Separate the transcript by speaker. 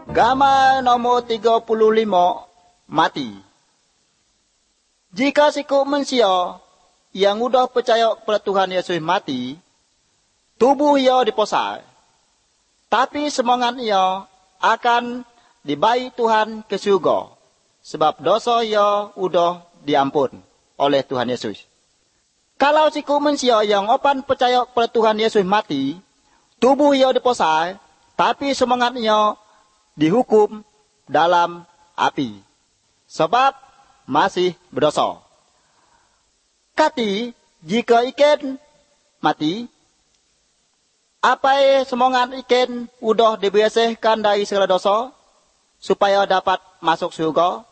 Speaker 1: Gambar nomor 35, mati. Jika siku manusia yang udah percaya kepada Tuhan Yesus mati, tubuh ia diposai. Tapi semangat ia akan dibayi Tuhan ke surga. Sebab dosa ia udah diampun oleh Tuhan Yesus. Kalau siku manusia yang opan percaya kepada Tuhan Yesus mati, tubuh ia diposai, tapi semangat ia dihukum dalam api. Sebab masih berdosa. Kati, jika ikan mati, apa semangat ikan udah dibersihkan dari segala dosa, supaya dapat masuk surga?